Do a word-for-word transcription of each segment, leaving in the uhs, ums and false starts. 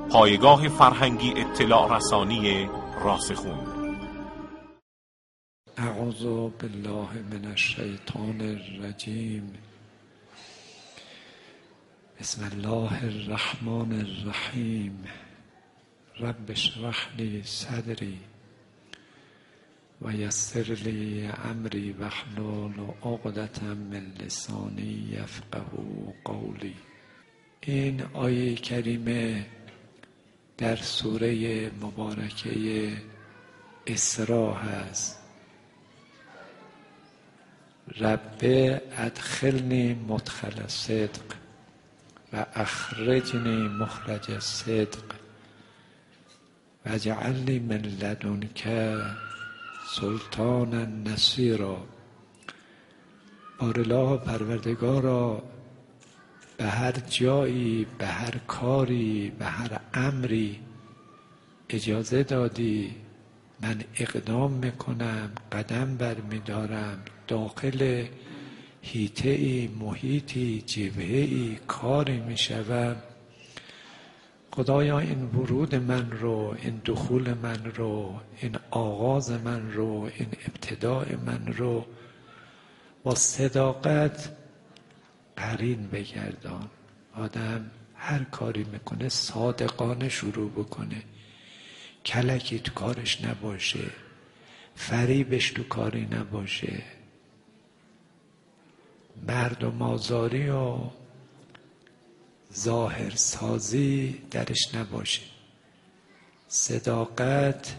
پایگاه فرهنگی اطلاع رسانی راسخون. اعوذ بالله من الشیطان الرجیم. بسم الله الرحمن الرحیم. رب اشرح لی صدری و یسر لی امری واحلل عقدة من لسانی یفقهوا قولی. این آیه کریمه در سوره مبارکه اسراء هست. رب ادخلنی مدخل صدق و اخرجنی مخرج صدق و اجعل لی من لدنک سلطانا نصیرا. بارالله پروردگارا، به هر جایی، به هر کاری، به هر امری اجازه دادی من اقدام میکنم، قدم برمیدارم، داخل حیطه‌ای، محیطی، جبهه‌ای کاری میشوم. خدایا این ورود من رو، این دخول من رو، این آغاز من رو، این ابتداء من رو با صداقت قرین بگردان. آدم هر کاری میکنه صادقانه شروع بکنه، کلکی تو کارش نباشه، فریبش تو کاری نباشه، مردم آزاری و ظاهر سازی درش نباشه. صداقت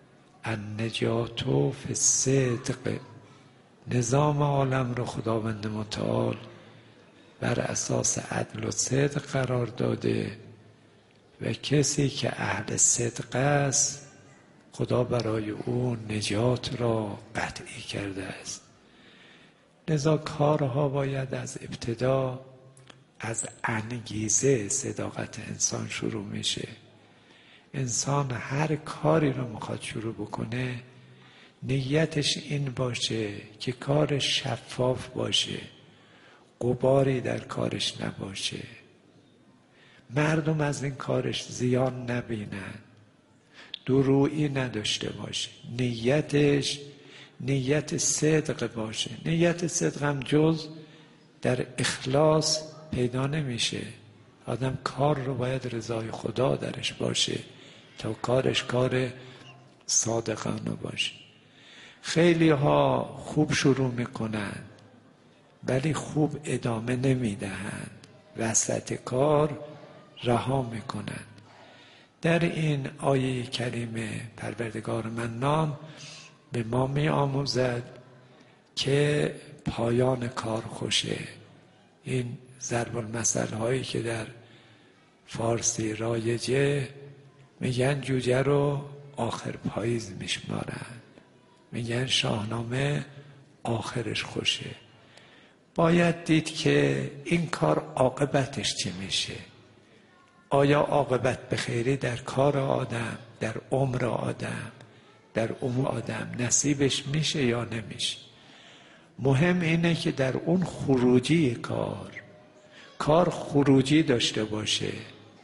النجات فی الصدق. نظام عالم رو خداوند متعال بر اساس عدل و صدق قرار داده و کسی که اهل صدق است خدا برای او نجات را قطعی کرده است. لذا کارها باید از ابتدا از انگیزه صداقت انسان شروع میشه. انسان هر کاری رو میخواد شروع بکنه نیتش این باشه که کارش شفاف باشه، غباری در کارش نباشه، مردم از این کارش زیان نبینن، درویی نداشته باشه، نیتش نیت صدق باشه. نیت صدق هم جز در اخلاص پیدا نمیشه. آدم کار رو باید رضای خدا درش باشه تا کارش کار صادقانه باشه. خیلی ها خوب شروع میکنن ولی خوب ادامه نمیدهند، وسط کار رها میکنند. در این آیه کریمه پروردگار منان به ما می آموزد که پایان کار خوشه. این ضرب المثل هایی که در فارسی رایجه، میگن جوجه رو آخر پاییز میشمارن، میگن شاهنامه آخرش خوشه. باید دید که این کار عاقبتش چی میشه. آیا عاقبت به خیری در کار آدم، در عمر آدم، در امور آدم نصیبش میشه یا نمیشه؟ مهم اینه که در اون خروجی کار کار خروجی داشته باشه.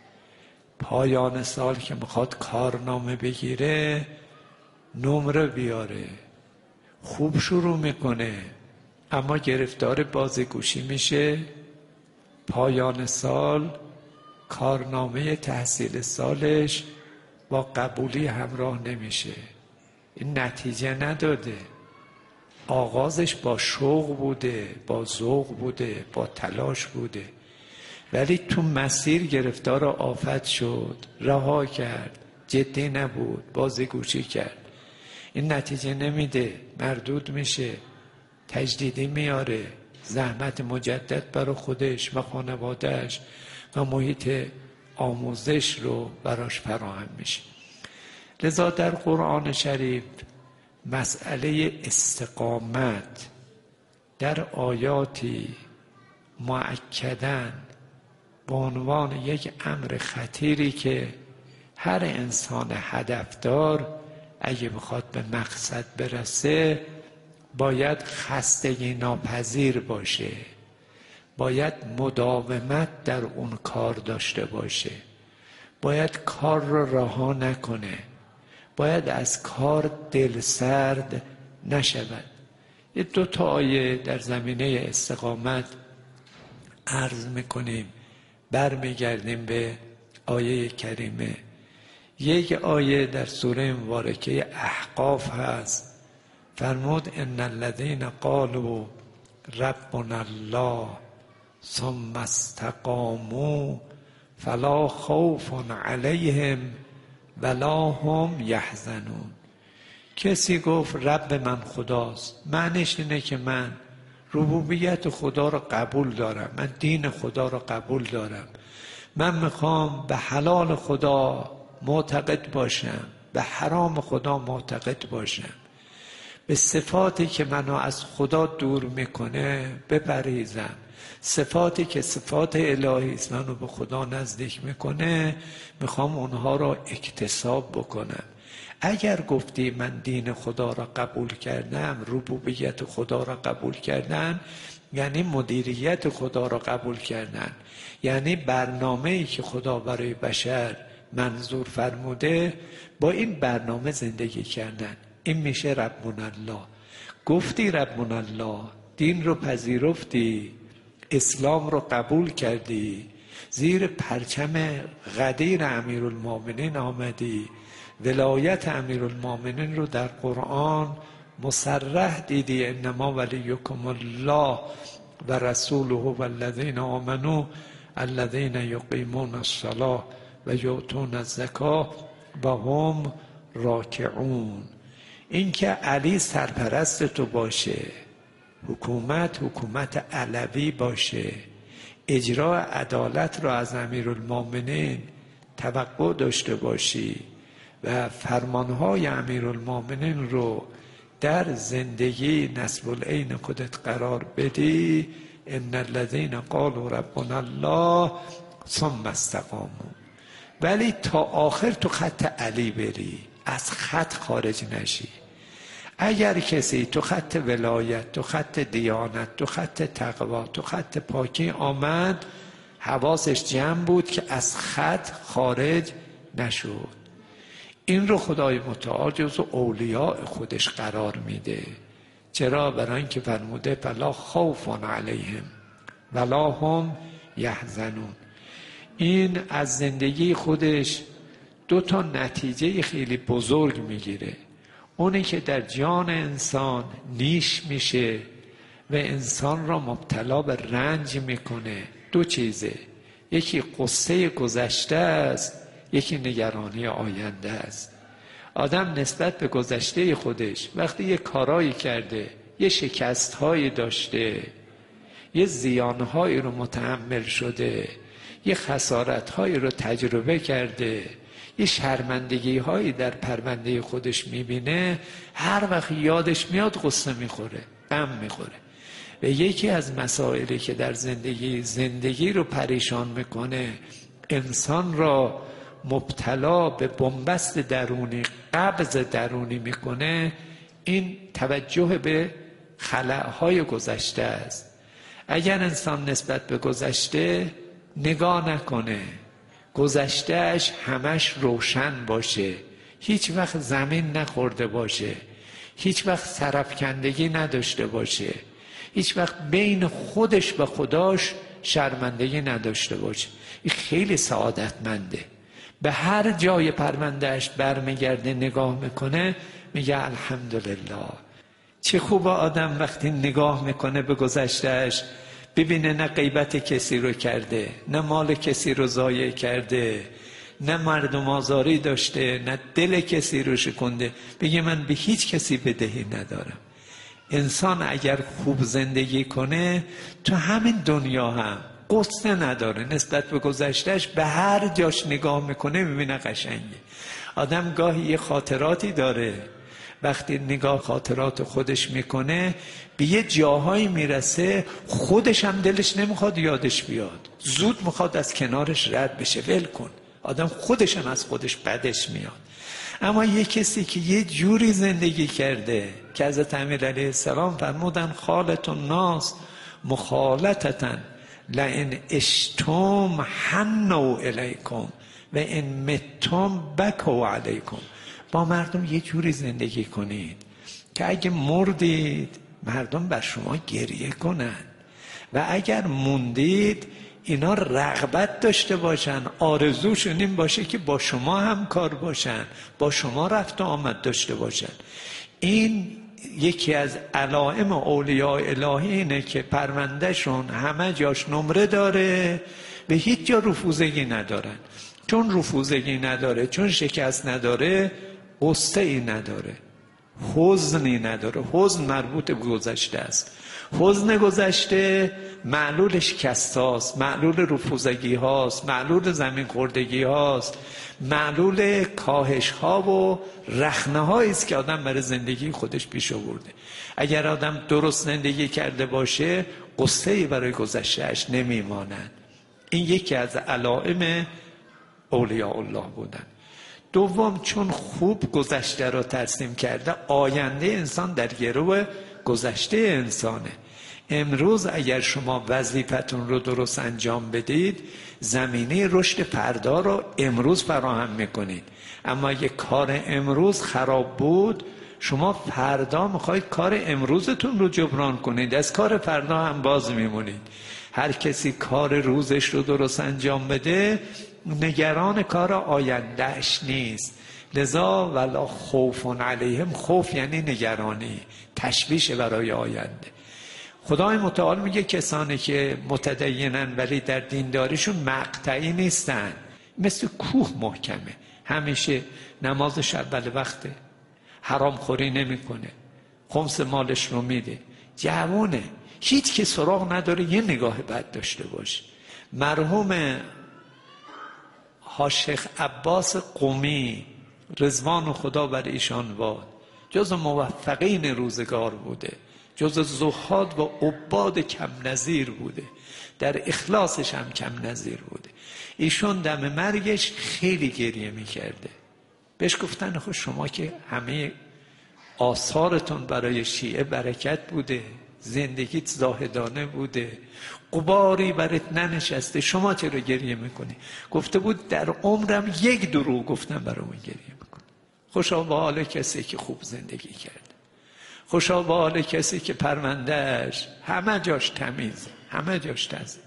پایان سال که میخواد کارنامه بگیره نمره بیاره، خوب شروع میکنه اما گرفتار بازیگوشی میشه. پایان سال کارنامه تحصیل سالش با قبولی همراه نمیشه. این نتیجه نداده. آغازش با شوق بوده، با ذوق بوده، با تلاش بوده، ولی تو مسیر گرفتار آفت شد، رها کرد، جدی نبود، بازیگوشی کرد. این نتیجه نمیده، مردود میشه، تجدیدی میاره، زحمت مجدد برای خودش و خانوادهش و محیط آموزش رو براش فراهم میشه. لذا در قرآن شریف مسئله استقامت در آیاتی مؤکداً به عنوان یک امر خطیری که هر انسان هدفدار اگه بخواد به مقصد برسه باید خستگی ناپذیر باشه، باید مداومت در اون کار داشته باشه، باید کار رو رها نکنه، باید از کار دل سرد نشود. یه دو تا آیه در زمینه استقامت عرض میکنیم، برمیگردیم به آیه کریمه. یک آیه در سوره مبارکه احقاف هست، فرمود ان الذين قالوا ربنا الله ثم استقاموا فلا خوف علیهم ولا هم یحزنون. کسی گفت رب من خداست، معنیش اینه که من ربوبیت خدا رو قبول دارم، من دین خدا رو قبول دارم، من میخوام به حلال خدا معتقد باشم، به حرام خدا معتقد باشم، به صفاتی که منو از خدا دور میکنه بپریزم، صفاتی که صفات الهی است منو به خدا نزدیک میکنه میخوام اونها رو اکتساب بکنم. اگر گفتی من دین خدا را قبول کردم، ربوبیت خدا را قبول کردم، یعنی مدیریت خدا را قبول کردن، یعنی برنامه‌ای که خدا برای بشر منظور فرموده با این برنامه زندگی کردن. این میشه ربنا الله. گفتی ربنا الله، دین رو پذیرفتی، اسلام رو قبول کردی، زیر پرچم غدیر امیرالمومنین آمدی، ولایت امیرالمومنین رو در قرآن مصرح دیدی، انما ولیکم الله و رسوله و الذین آمنوا الذین یقیمون الصلاة و یؤتون الزکاة و هم راکعون. این که علی سرپرست تو باشه، حکومت حکومت علوی باشه، اجرا عدالت را از امیرالمومنین توقع داشته باشی و فرمانهای امیرالمومنین رو در زندگی نصب العین خودت قرار بدی. ان الذین قالوا ربنا الله ثم استقاموا. ولی تا آخر تو خط علی بری، از خط خارج نشی. اگر کسی تو خط ولایت، تو خط دیانت، تو خط تقوا، تو خط پاکی آمد، حواسش جمع بود که از خط خارج نشد. این رو خدای متعال جزو اولیاء خودش قرار میده. چرا؟ برای اینکه فرموده فلا خوف علیهم ولا هم یحزنون. این از زندگی خودش دو تا نتیجه خیلی بزرگ میگیره. اونی که در جان انسان نیش میشه و انسان را مبتلا به رنج میکنه. دو چیزه، یکی قصه گذشته است، یکی نگرانی آینده است. آدم نسبت به گذشته خودش وقتی یه کارایی کرده، یه شکستهایی داشته، یه زیانهایی رو متحمل شده، یه خسارتهایی رو تجربه کرده، یه شرمندگی هایی در پرونده خودش میبینه، هر وقت یادش میاد غصه میخوره، غم میخوره. و یکی از مسائلی که در زندگی زندگی رو پریشان میکنه، انسان را مبتلا به بنبست درونی، قبض درونی میکنه، این توجه به خلأهای گذشته است. اگر انسان نسبت به گذشته نگاه نکنه، گذشتهش همش روشن باشه، هیچ وقت زمین نخورده باشه، هیچ وقت سرفکندگی نداشته باشه، هیچ وقت بین خودش و خداش شرمندگی نداشته باشه، این خیلی سعادتمنده. به هر جای پروندهش برمیگرده نگاه میکنه میگه الحمدلله. چه خوبه آدم وقتی نگاه میکنه به گذشتهش ببینه نه غیبت کسی رو کرده، نه مال کسی رو ضایع کرده، نه مردم آزاری داشته، نه دل کسی رو شکنده، بگه من به هیچ کسی بدهی ندارم. انسان اگر خوب زندگی کنه تو همین دنیا هم قصه نداره نسبت به گذشتهش، به هر جاش نگاه میکنه میبینه قشنگه. آدم گاهی یه خاطراتی داره، وقتی نگاه خاطرات خودش میکنه به یه جاهایی میرسه خودش هم دلش نمیخواد یادش بیاد، زود میخواد از کنارش رد بشه، ول کن. آدم خودش هم از خودش بدش میاد. اما یه کسی که یه جوری زندگی کرده که حضرت امیر علیه السلام فرمودن خالت الناس مخالطتن لئن اشتم حنوا الیکم و ان متم بکوا علیکم. با مردم یه جوری زندگی کنید که اگه مردید مردم بر شما گریه کنن و اگر موندید اینا رغبت داشته باشن، آرزوشون این باشه که با شما همکار باشن، با شما رفت و آمد داشته باشن. این یکی از علائم اولیاء الهی اینه که پروندهشون همه جاش نمره داره، به هیچ جا رفوزگی ندارن. چون رفوزگی نداره، چون شکست نداره، غصه ای نداره، حزنی نداره. حزن مربوط به گذشته است. حزن گذشته معلول شکست هاست، معلول رفوزگی هاست، معلول زمین خوردگی هاست، معلول کاهش ها و رخنه هایی است که آدم برای زندگی خودش پیش آورده. اگر آدم درست زندگی کرده باشه قصه ای برای گذشتهش نمیماند. این یکی از علائم اولیاء الله بودن. دوم، چون خوب گذشته را ترسیم کرده، آینده انسان در گرو گذشته انسانه. امروز اگر شما وظیفتون رو درست انجام بدید، زمینه رشد فردا رو امروز فراهم میکنید. اما اگه کار امروز خراب بود، شما فردا میخواید کار امروزتون رو جبران کنید، از کار فردا هم باز میمونید. هر کسی کار روزش رو درست انجام بده، نگران کار آیندهش نیست. لذا ولا خوف علیهم، خوف یعنی نگرانی، تشویش برای آینده. خدای متعال میگه کسانی که متدینن ولی در دینداریشون مقطعی نیستن، مثل کوه محکمه، همیشه نمازش اول وقته، حرام خوری نمیکنه، خمس مالش رو میده، جوونه، هیچ که سراغ نداره یه نگاه بد داشته باشه. مرحوم شیخ عباس قمی رضوان خدا بر ایشان باد، جز موفقین روزگار بوده، جز زهاد و عباد کم نظیر بوده، در اخلاصش هم کم نظیر بوده. ایشون دم مرگش خیلی گریه میکرده. بهش گفتن خب شما که همه آثارتون برای شیعه برکت بوده، زندگیت زاهدانه بوده، غباری برات ننشسته، شما چرا گریه میکنی؟ گفته بود در عمرم یک دروغ گفتم برام گریه میکنم. خوشا به حال کسی که خوب زندگی کرده، خوشا به حال کسی که پروندهش همه جاش تمیزه، همه جاش تمیزه.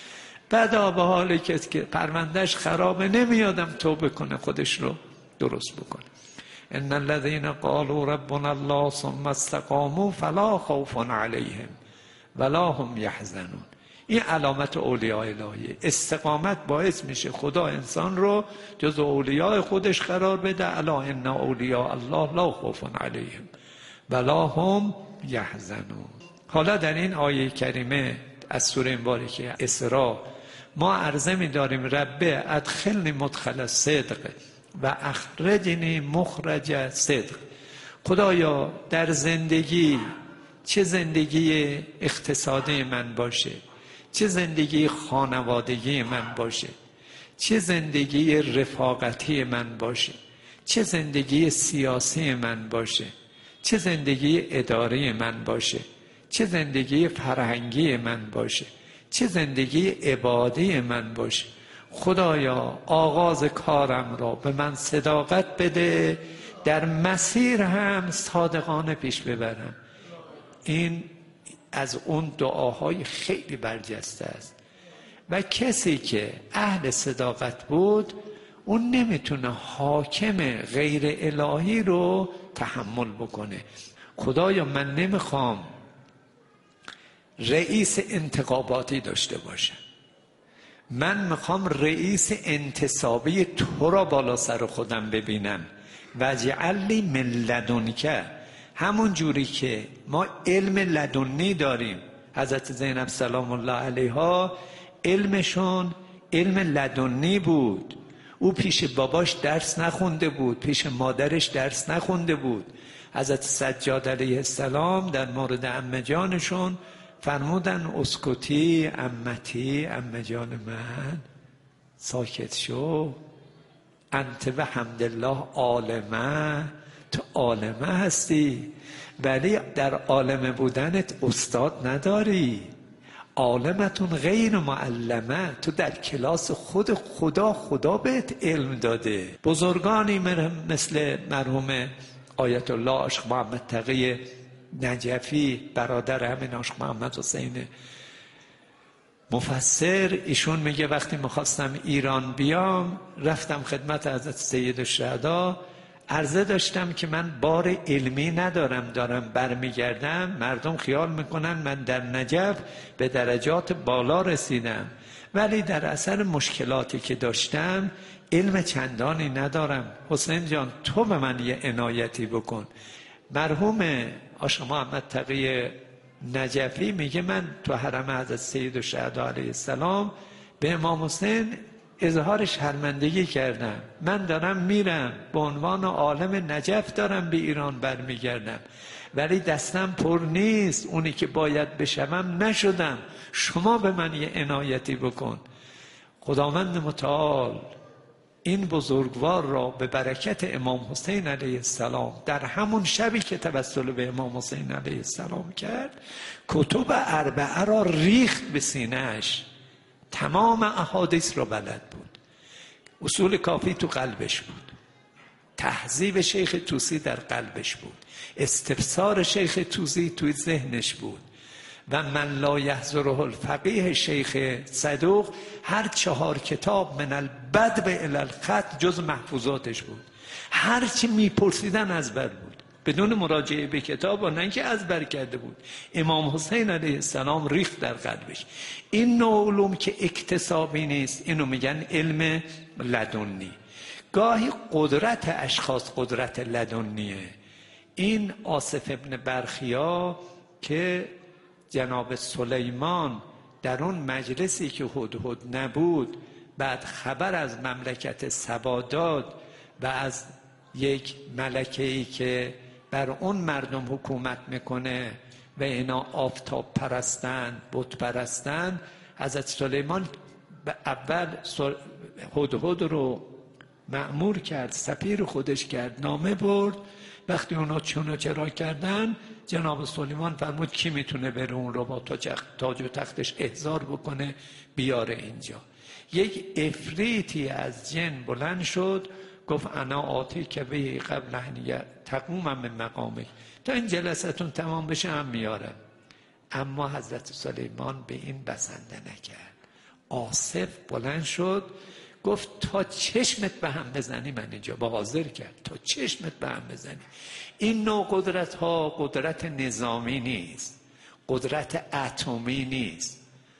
بدا به حال کسی که پروندهش خرابه، نمیادم توبه کنه، خودش رو درست بکنه. ان الذين قالوا ربنا الله ثم استقاموا فلا خوف عليهم ولا هم يحزنون. این علامت اولیاء الهی. استقامت باعث میشه خدا انسان رو جز اولیاء خودش قرار بده. الا ان اولیاء الله لا خوف عليهم ولا هم يحزنون. حالا در این آیه کریمه از سوره مبارکه اسراء ما عرضه می‌داریم ربه ادخلنی مدخل صدق و اخرجنی مخرج صدق. خدایا در زندگی، چه زندگی اقتصادی من باشه، چه زندگی خانوادگی من باشه، چه زندگی رفاقتی من باشه، چه زندگی سیاسی من باشه، چه زندگی اداری من باشه، چه زندگی فرهنگی من باشه، چه زندگی عبادی من باشه، خدایا آغاز کارم را به من صداقت بده، در مسیر هم صادقانه پیش ببرم. این از اون دعاهای خیلی برجسته است و کسی که اهل صداقت بود اون نمیتونه حاکم غیر الهی رو تحمل بکنه. خدایا من نمیخوام رئیس انتخاباتی داشته باشم، من میخوام رئیس انتصابی تو را بالا سر خودم ببینم. وجعل لی من لدنک، همون جوری که ما علم لدنی داریم، حضرت زینب سلام الله علیها علمشون علم لدنی بود. او پیش باباش درس نخونده بود، پیش مادرش درس نخونده بود. حضرت سجاد علیه السلام در مورد عمه جانشون فرمودن اسکوتی عمتی، عمه جان من ساکت شو، انت به حمدالله عالمه، تو عالمه هستی ولی در عالمه بودنت استاد نداری. عالمتون غیر معلمه، تو در کلاس خود خدا خدا بهت علم داده. بزرگانی مثل مرحوم آیت الله عاشق محمد تقی نجفی، برادر همین عاشق محمد حسین مفسر، ایشون میگه وقتی میخواستم ایران بیام رفتم خدمت حضرت سید الشهدا، عرضه داشتم که من بار علمی ندارم، دارم برمیگردم، مردم خیال میکنن من در نجف به درجات بالا رسیدم، ولی در اثر مشکلاتی که داشتم علم چندانی ندارم. حسین جان تو به من یه عنایتی بکن. مرحوم عاشق محمد تقی نجفی میگه من تو حرم حضرت سید الشهدا علیه السلام به امام حسین اظهار شرمندگی کردم، من دارم میرم به عنوان عالم نجف دارم به ایران برمیگردم، ولی دستم پر نیست، اونی که باید بشوم نشدم، شما به من یه عنایتی بکن. خداوند متعال این بزرگوار را به برکت امام حسین علیه السلام در همون شبی که توسل به امام حسین علیه السلام کرد، کتب اربعه را ریخت به سینه‌اش، تمام احادیث را بلد بود، اصول کافی تو قلبش بود، تهذیب شیخ طوسی در قلبش بود، استفسار شیخ طوسی توی ذهنش بود و من لا یحضره الفقیه شیخ صدوق هر چهار کتاب من البدء الی الخط جز محفوظاتش بود، هر چی میپرسیدن ازبر بود بدون مراجعه به کتاب و نه اینکه ازبر کرده بود. امام حسین علیه السلام ریخت در قلبش. این نوع علوم که اکتسابی نیست اینو میگن علم لدنی. گاهی قدرت اشخاص قدرت لدنیه. این آصف ابن برخیا که جناب سلیمان در اون مجلسی که هدهد نبود بعد خبر از مملکت سبا داد و از یک ملکه‌ای که بر اون مردم حکومت میکنه و اینا آفتاب پرستن بت پرستن، حضرت سلیمان اول هدهد رو مأمور کرد، سفیر خودش کرد، نامه برد. وقتی اونا چون چرا کردن جناب سلیمان فرمود کی میتونه بره اون رو با تاج و تختش احضار بکنه بیاره اینجا. یک افریتی از جن بلند شد گفت انا آتی که به قبل ان تقوم من مقامه، تا این جلستون تمام بشه هم میارم. اما حضرت سلیمان به این بسنده نکرد. آصف بلند شد گفت تا چشمت به هم بزنی من اینجا با حاضر کرد، تا چشمت به هم بزنی. این نوع قدرت ها قدرت نظامی نیست، قدرت اتمی نیست،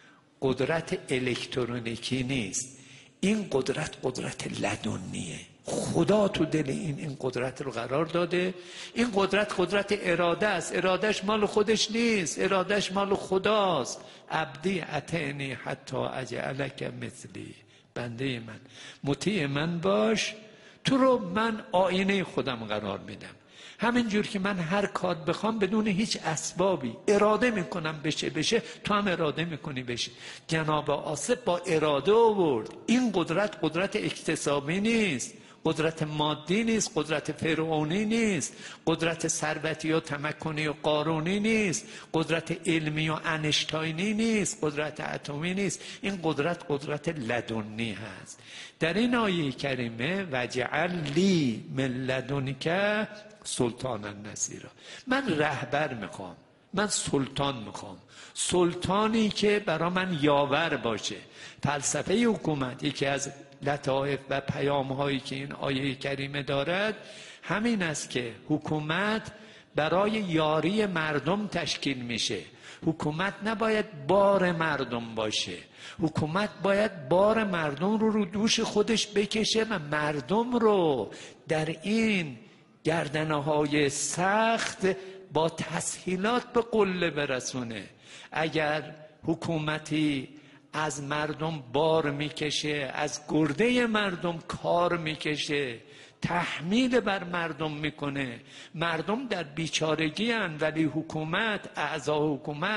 قدرت الکترونیکی نیست، این قدرت قدرت لدنیه. خدا تو دل این این قدرت رو قرار داده. این قدرت قدرت اراده است، ارادهش مال خودش نیست، ارادهش مال خداست. عبدی اتعنی حتی اجعلک مثلی، بنده من مطیع من باش، تو رو من آینه خودم قرار میدم. همینجور که من هر کار بخوام بدون هیچ اسبابی اراده میکنم بشه بشه، تو هم اراده میکنی بشه. جناب آصف با اراده آورد. این قدرت قدرت اکتسابی نیست، قدرت مادی نیست، قدرت فرعونی نیست، قدرت ثروتی و تمکنی و قارونی نیست، قدرت علمی و انشتاینی نیست، قدرت اتمی نیست. این قدرت قدرت لدنی هست. در این آیه کریمه وجعل لی من لدنک سلطانا نصیرا، من رهبر میخوام، من سلطان میخوام، سلطانی که برا من یاور باشه. فلسفه حکومت یکی از لطائف و پیام هایی که این آیه کریمه دارد همین است که حکومت برای یاری مردم تشکیل میشه. حکومت نباید بار مردم باشه، حکومت باید بار مردم رو رو دوش خودش بکشه و مردم رو در این گردنه های سخت با تسهیلات به قله برسونه. اگر حکومتی از مردم بار میکشه، از گرده مردم کار میکشه، تحمیل بر مردم میکنه، مردم در بیچارگی هن، ولی حکومت اعضا حکومت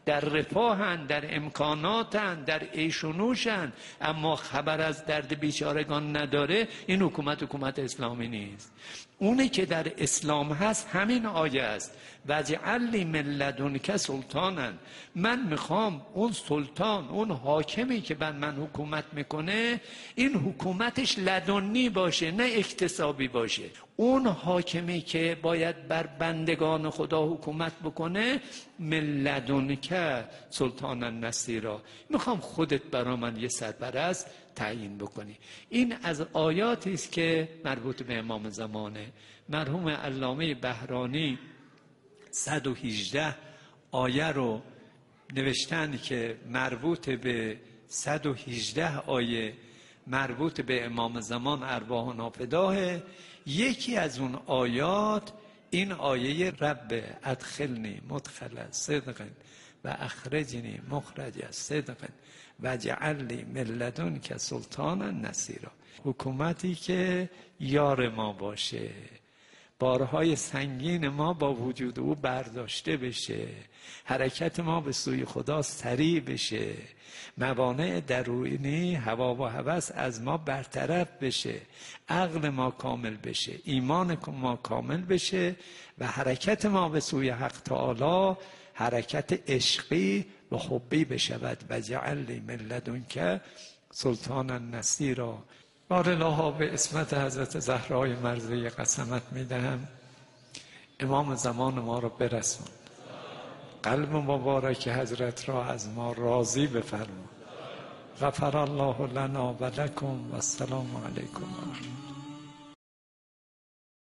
در رفاهن، در امکاناتن، در عیش و نوشن، اما خبر از درد بیچارگان نداره، این حکومت حکومت اسلامی نیست. اونی که در اسلام هست همین آیه است، وجعل لی من لدنک سلطانا، من میخوام اون سلطان، اون حاکمی که بر من حکومت میکنه، این حکومتش لدنی باشه نه اکتسابی باشه. اون حاکمی که باید بر بندگان خدا حکومت بکنه، من لدنک سلطانا نصیرا، میخوام خودت برا من یه سرپرست تعیین بکنی. این از آیاتی است که مربوط به امام زمانه. مرحوم علامه بهرانی صد و هجده آیه رو نوشتن که مربوط به صد و هجده آیه مربوط به امام زمان ارواحنا فداه. یکی از اون آیات این آیه رب ادخلنی مدخل صدق و اخرجنی مخرج صدق و جعل لی من لدنک سلطانا نصیرا. حکومتی که یار ما باشه، بارهای سنگین ما با وجود او برداشته بشه، حرکت ما به سوی خدا سریع بشه، موانع درونی هوا و هوس از ما برطرف بشه، عقل ما کامل بشه، ایمان ما کامل بشه و حرکت ما به سوی حق تعالی حرکت عشقی و حبی بشود. و جعل لی من لدنک سلطانا نصیرا. بارالله به اسمت حضرت زهرای مرضیه قسمت میدهم امام زمان ما را برسون، قلب مبارک حضرت را از ما راضی بفرما. غفر الله لنا و لکم و السلام علیکم و رحمت الله.